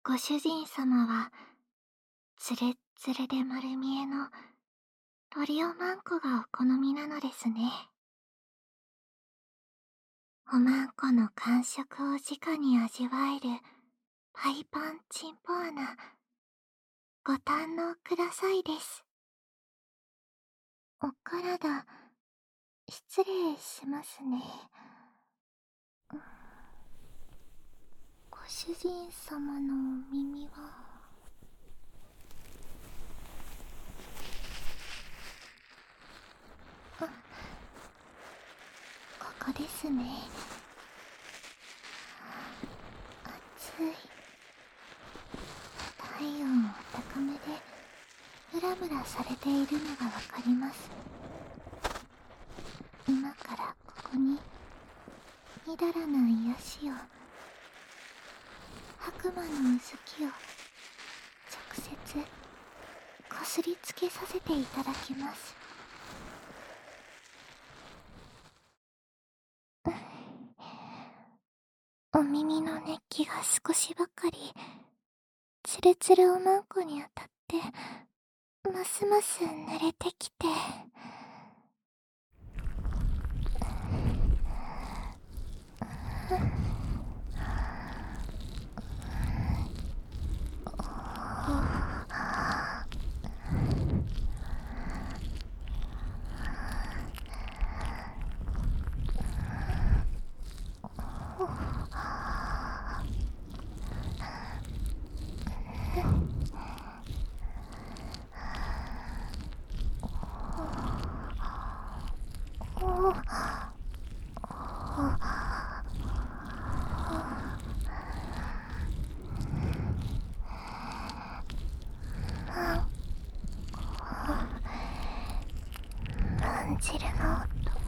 ご主人様は、つるっつるで丸見えのトリオマンコがお好みなのですね。おまんこの感触を直に味わえるパイパンチンポアナ、ご堪能くださいです。お体、失礼しますね。ご主人様のお耳は、ここですね。暑い。体温を高めでブラブラされているのがわかります。今からここにみだらな癒しを、悪魔のうずきを直接こすりつけさせていただきます。お耳の熱気が少しばかりつるつるおまんこに当たってますます濡れてきて、感じるの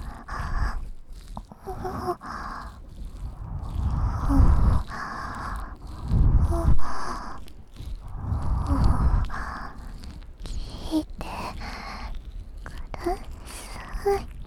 聞いてください。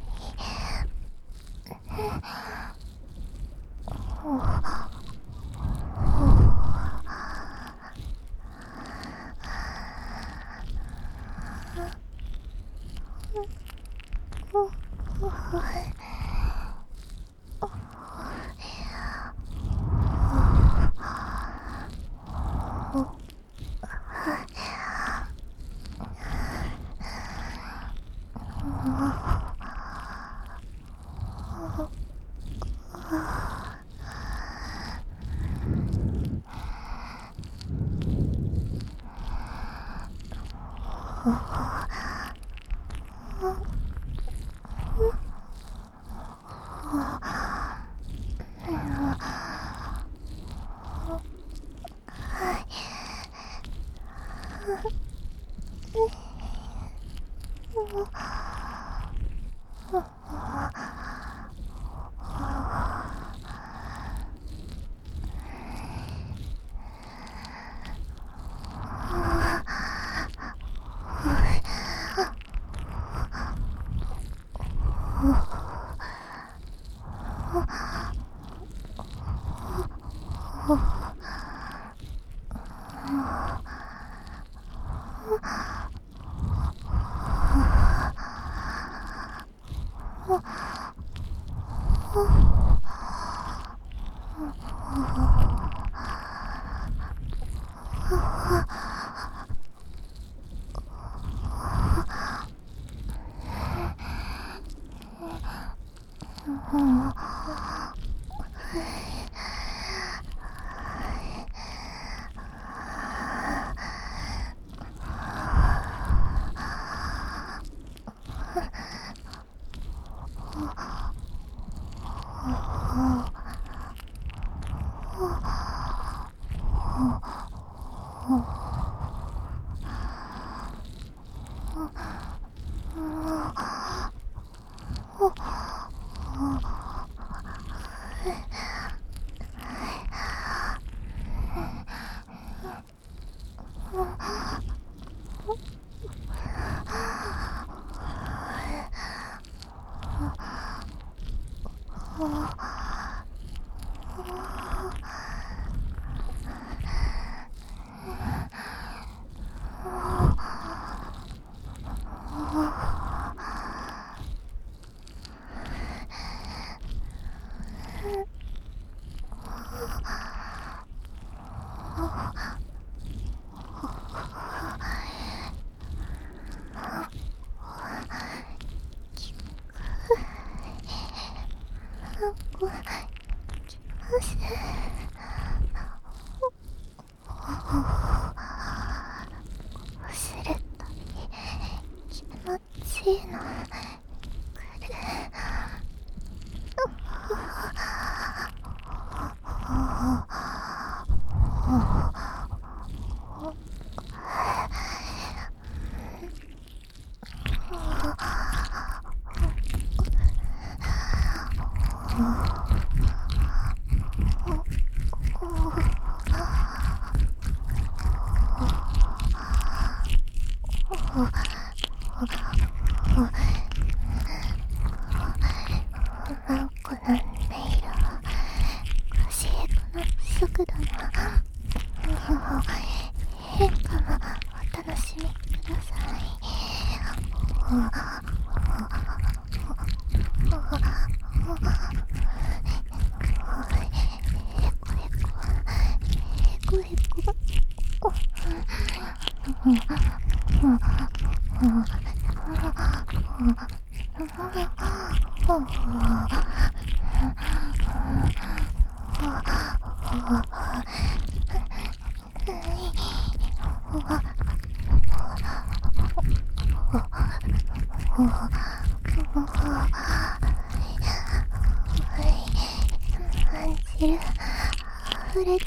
すると気持ちいいのくる。この音色、教え子の速度の変化もお楽しみください。感じる溢れて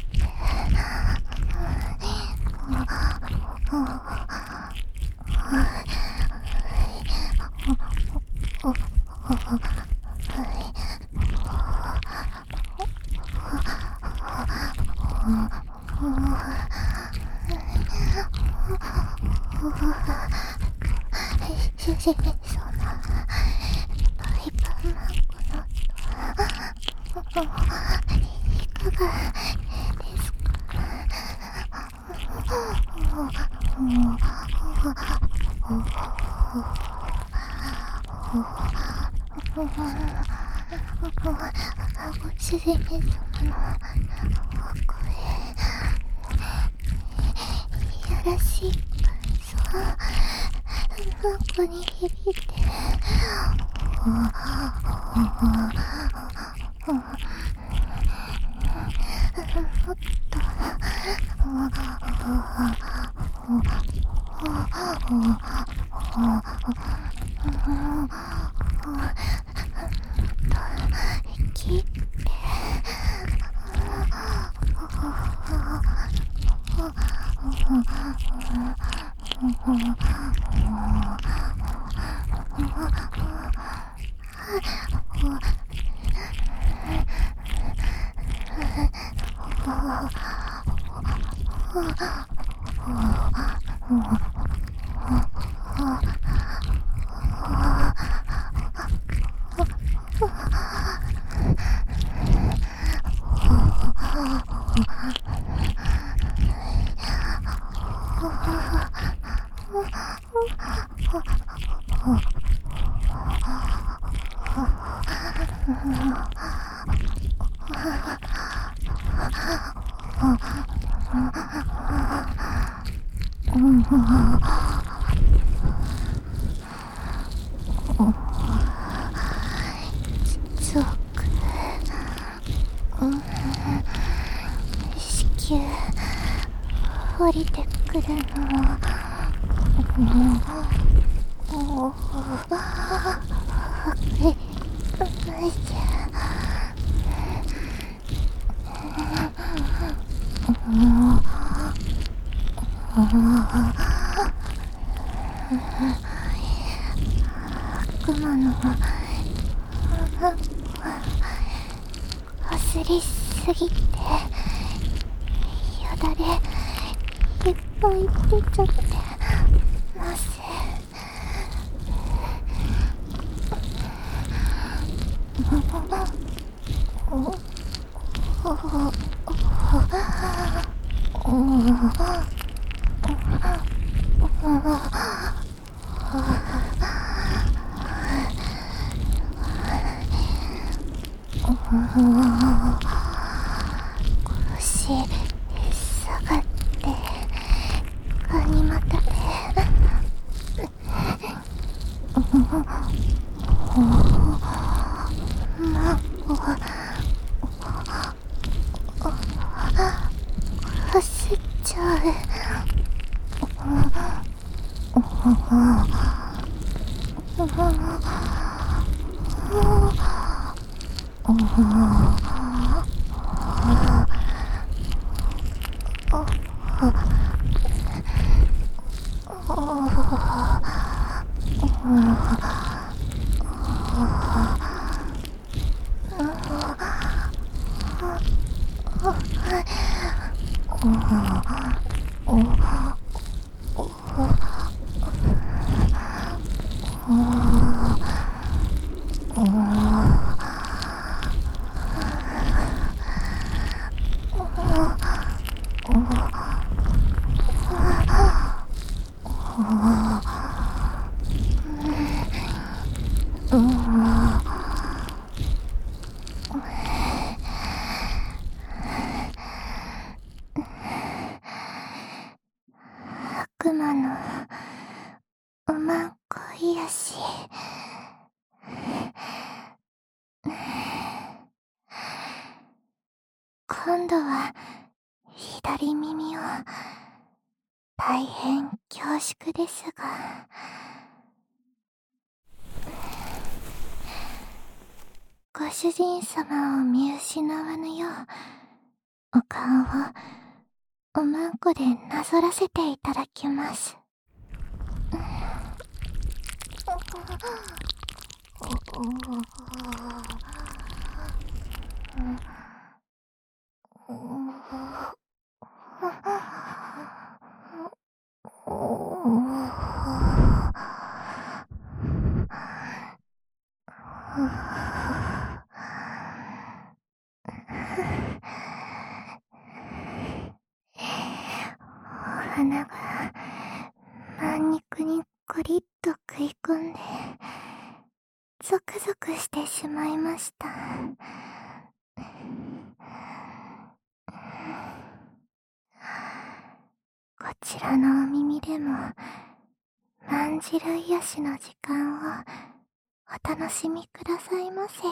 そうなパイパンマンコの音いかがですか？ご主人様のお声、いやらしい感想、マンコに響いてもっと切って実は子宮降りてくるの悪魔のこすりすぎてよだれいっぱい出ちゃってます。腰下がっ走っちゃう。悪魔のおまんこ癒し。今度は左耳を。大変恐縮ですが、ご主人様を見失わぬよう、お顔をおまんこでなぞらせていただきます。お花が満肉にコリッと食い込んでゾクゾクしてしまいました。こちらのお耳でも万汁癒しの時間をお楽しみくださいませ。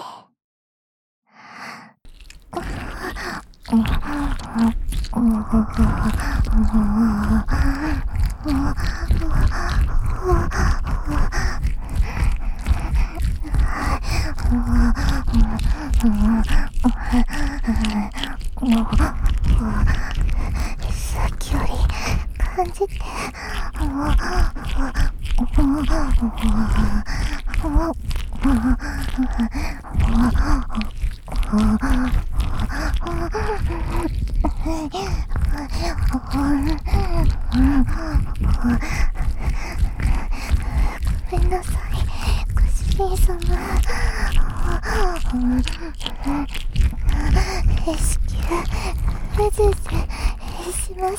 さっきより感じて、ごめんなさい、ご主人様。至急うずうずします。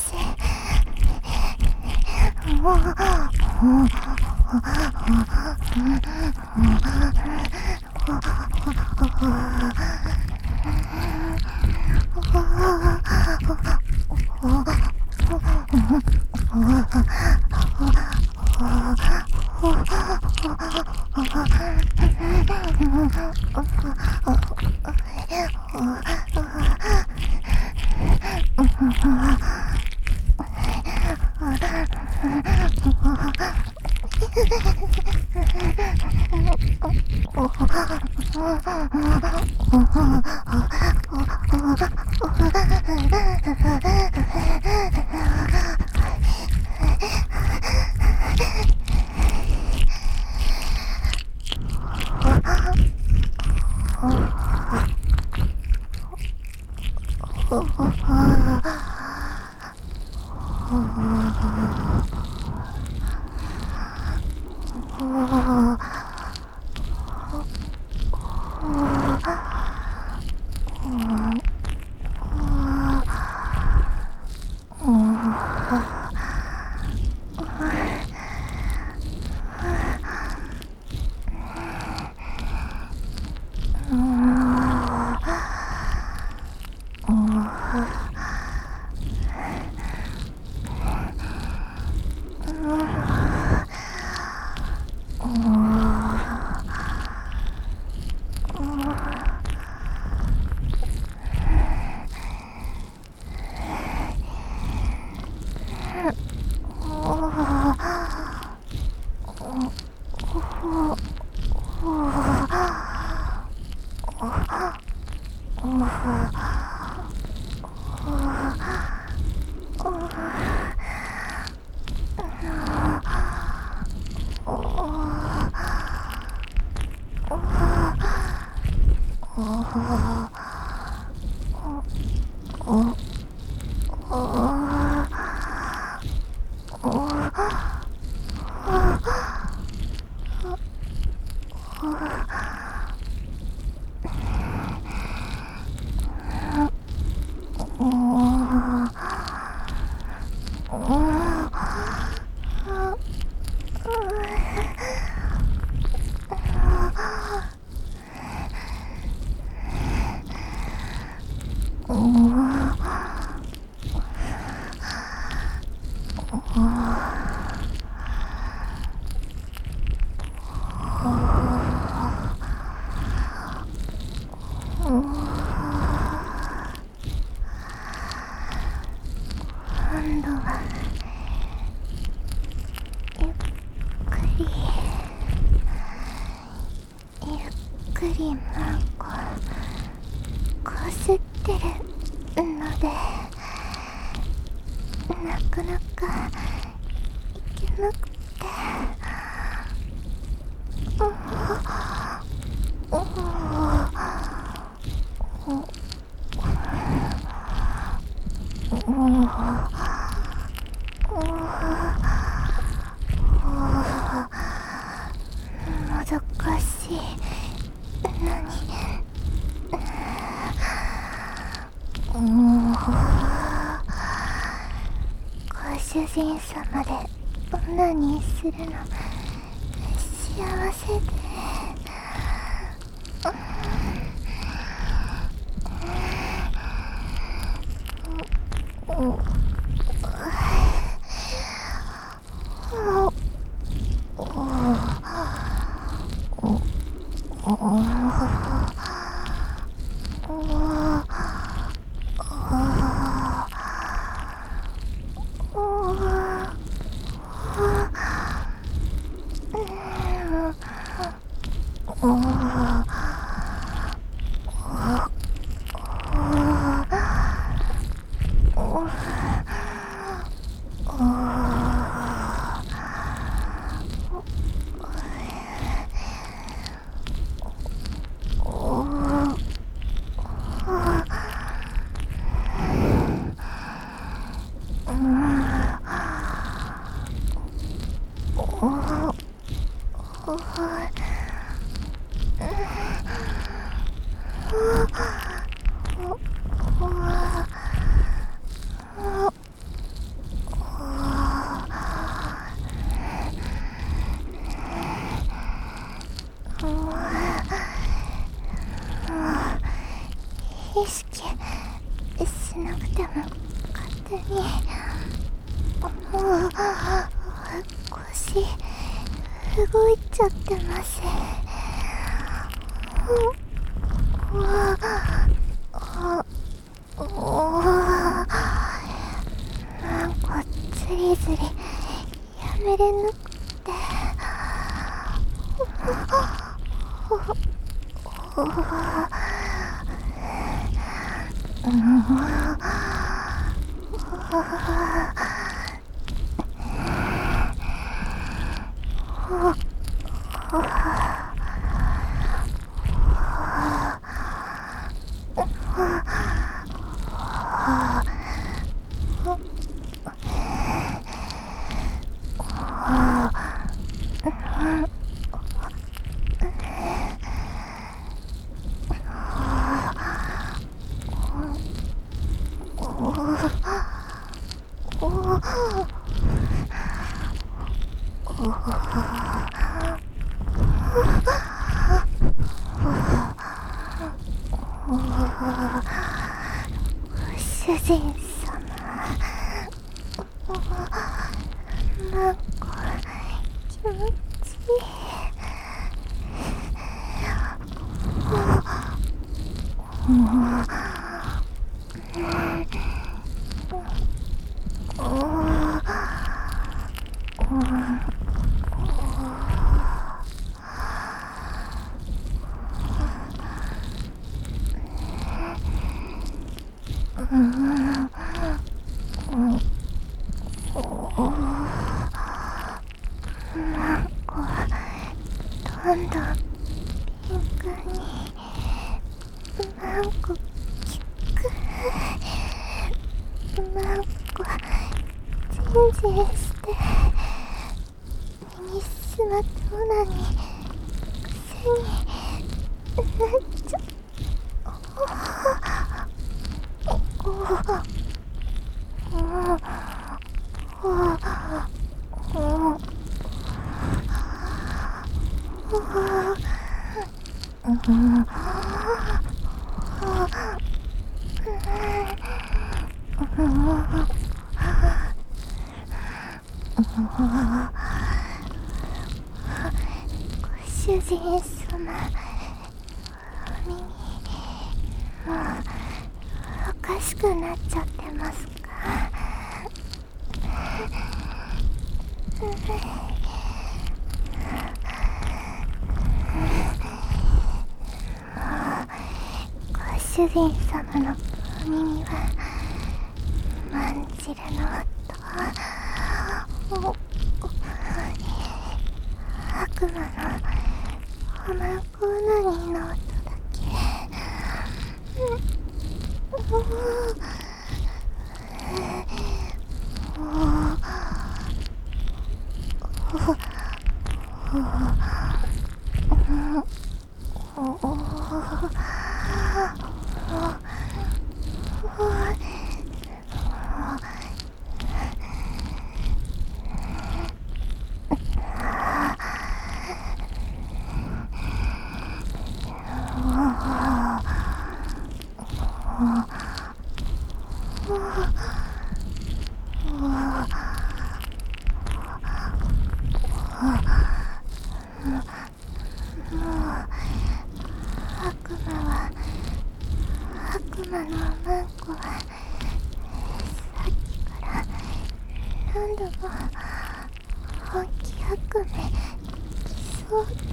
今度はゆっくりゆっくりマンコこすってるので、なかなかいけなくて、もどかしいのに、ご主人様でオナニーするの幸せで、意識しなくても勝手に腰動いちゃってます。なんかズリズリやめれなくて、主人様、なんか気持ちいい。なんかどんどんピンクになんか効く、なんかジンジンして身にしまったオナニー癖になっちゃう。 ご主人様、お耳、もうおかしくなっちゃってますか？ご主人様のお耳はまんじるの音、悪魔のおまんこうなぎの音だけ。悪魔のマンコはさっきから何度も本気悪夢来そうで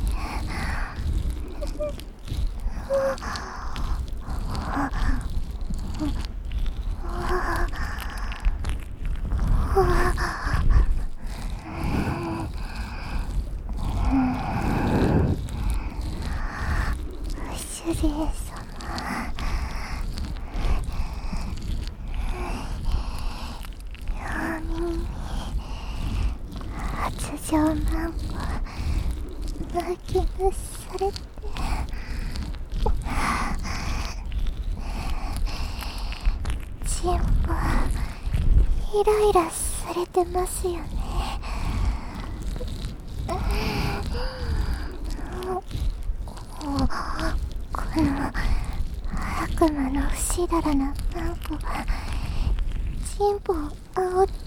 主人様、発情マンコマーキングされてチンポイライラされてますよね。この悪魔の不死だらなマンコはチンポを煽って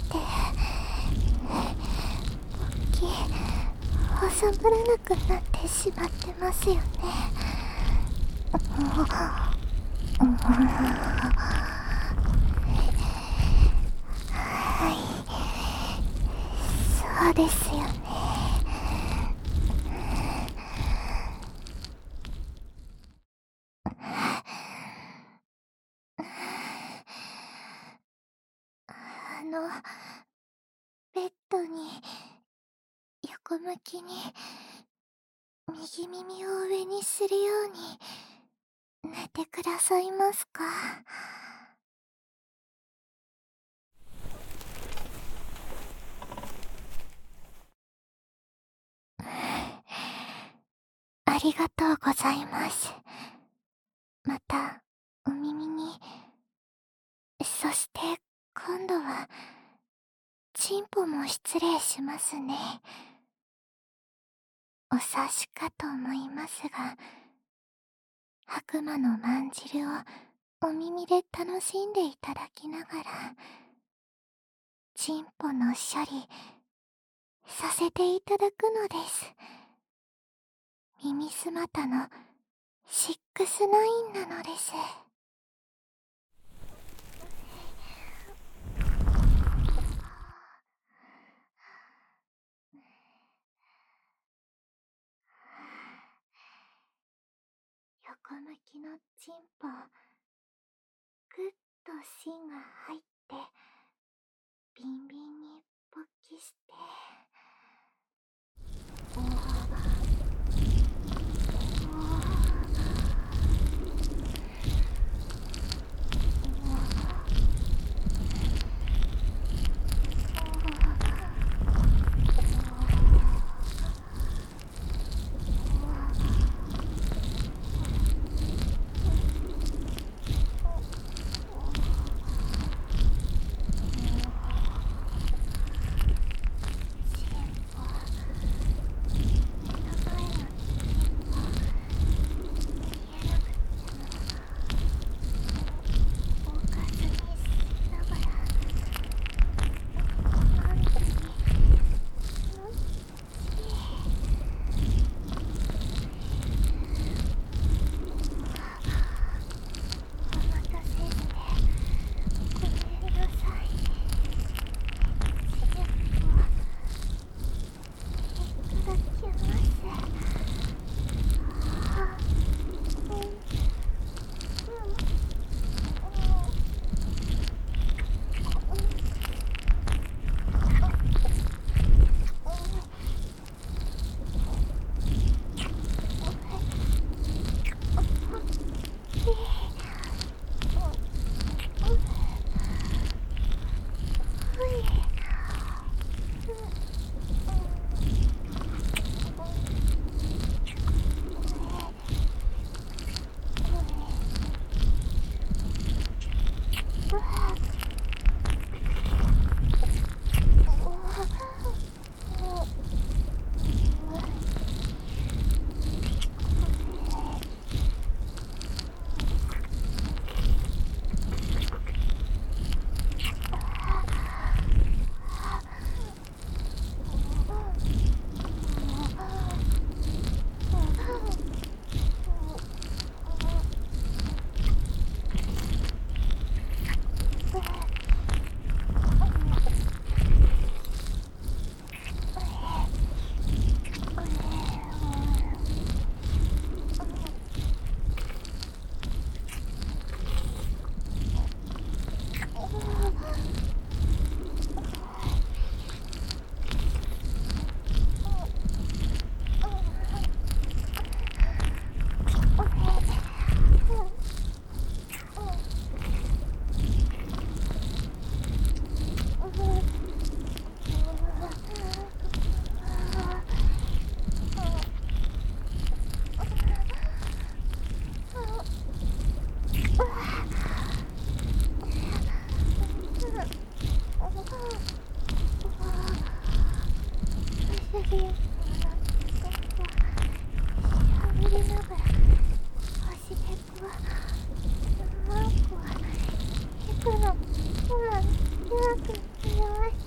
収まらなくなってしまってますよね。はい、そうですよね。ベッドに横向きに右耳を上にするように寝てくださいますか？ありがとうございます。またお耳に、そして今度はチンポも失礼しますね。お察しかと思いますが、悪魔のまんじるをお耳で楽しんでいただきながらチンポの処理させていただくのです。耳すまたの69なのです。横向きのチンポ、ぐっと芯が入ってビンビンに勃起して、 ぶりながら足でこうワンコはヘクの今弱くなりました。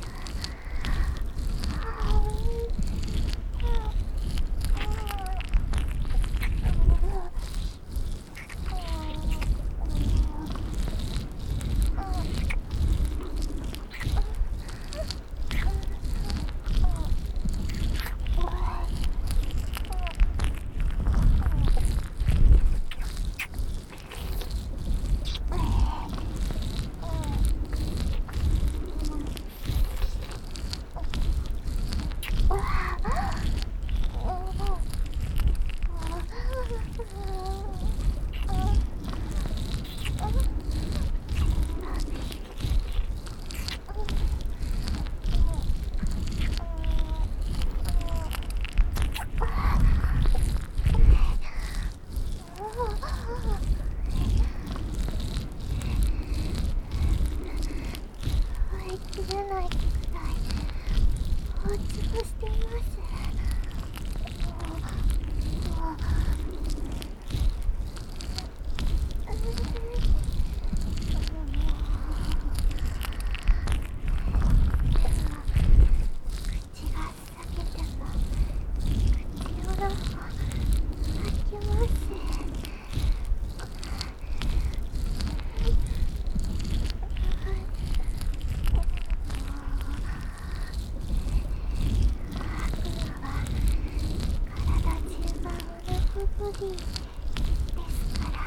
切れないくらい放置をしています。口が裂けても口の中開きます。ボディですから。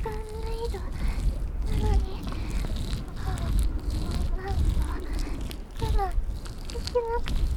がないのなのに、なんか我慢できなくて、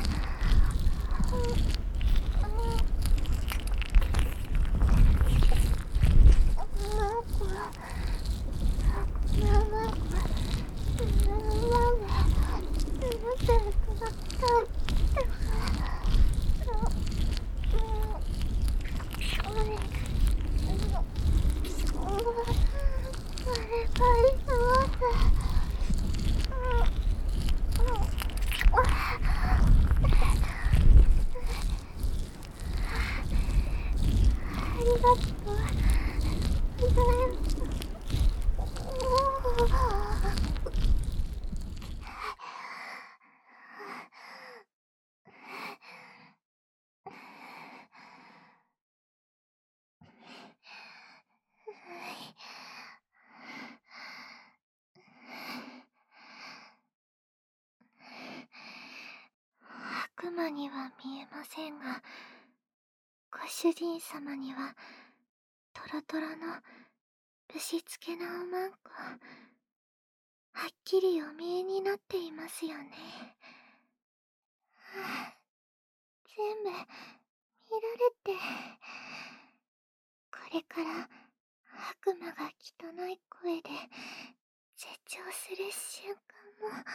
悪魔には見えませんが、ご主人様にはトロトロのぶしつけなおまんこ、はっきりお見えになっていますよね。全部見られて、これから悪魔が汚い声で絶頂する瞬間も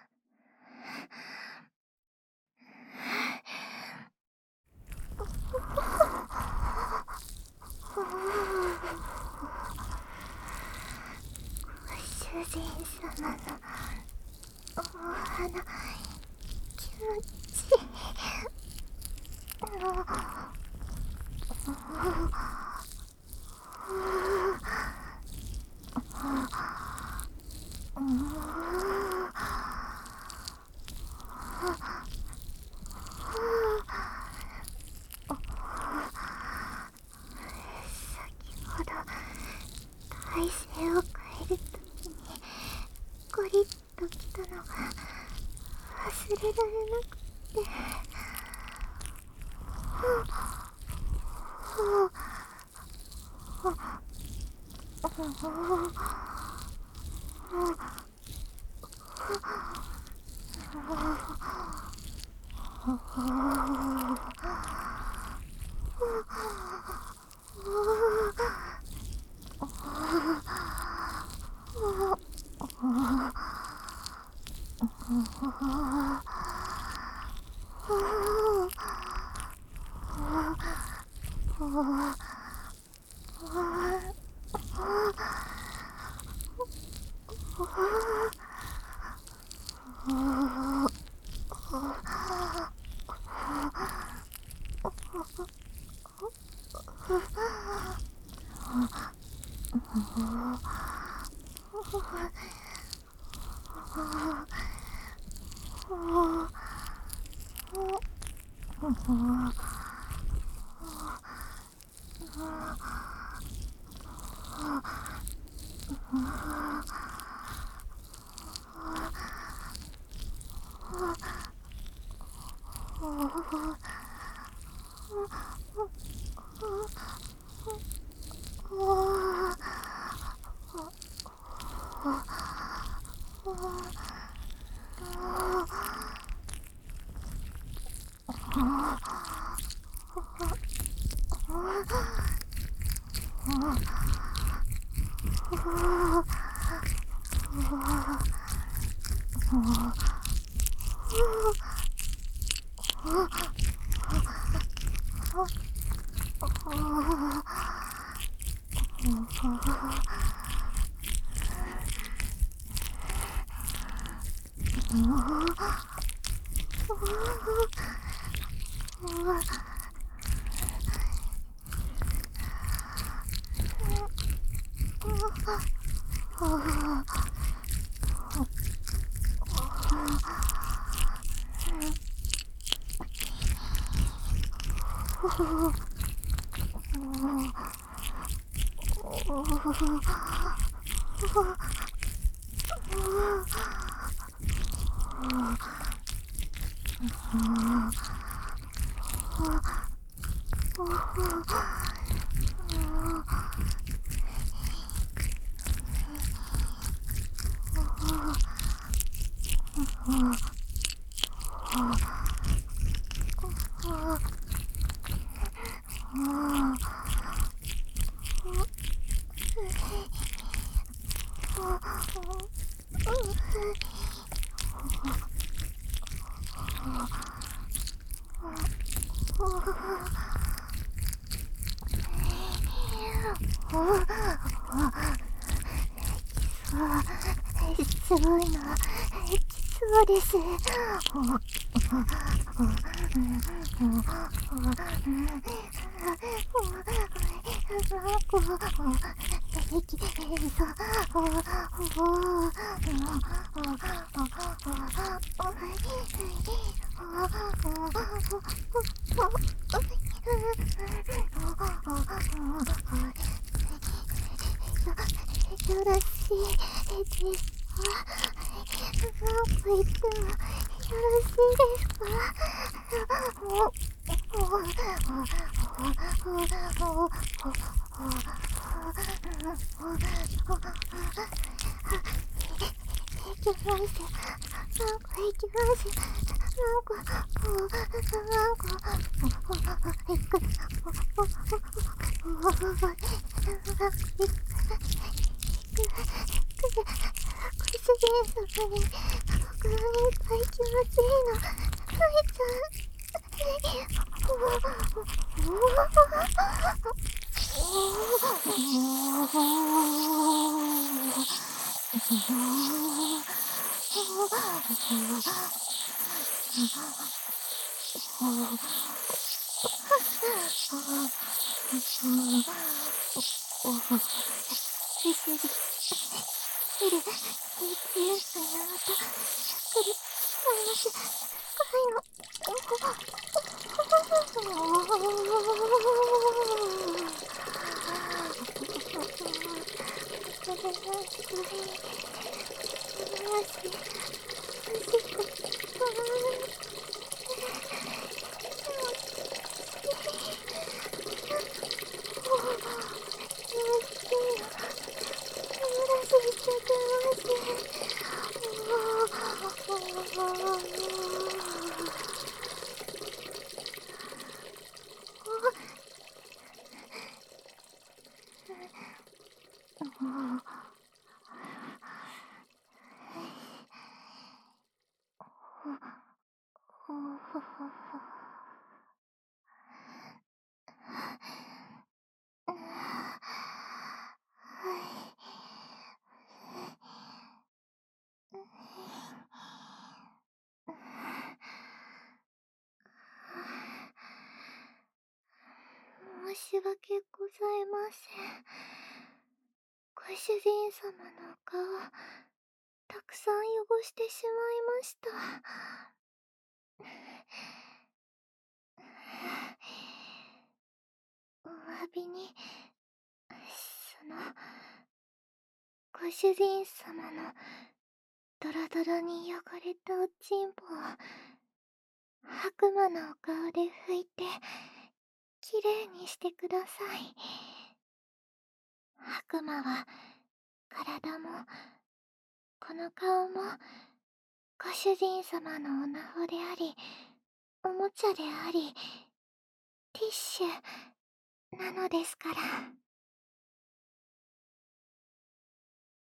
ご主人様のお花気持ちいい。先ほど体勢を変えるときにゴリッときたのが忘れられなくて、 すごいな。そうです。よろしいですか？なんと言ってもよろしいですか？いけます。なんかいけます。なんか、なんか、いく。ご主人様に、僕はいっぱい気持ちいいの。ふえちゃん。夜、ATM の山と、しっくり、マイナス、深いの。申し訳ございません。ご主人様のお顔、たくさん汚してしまいました。お詫びに、ご主人様のドロドロに汚れたおちんぽを悪魔のお顔で拭いてきれいにしてください。悪魔は体もこの顔もご主人様のおなほであり、おもちゃであり、ティッシュなのですから。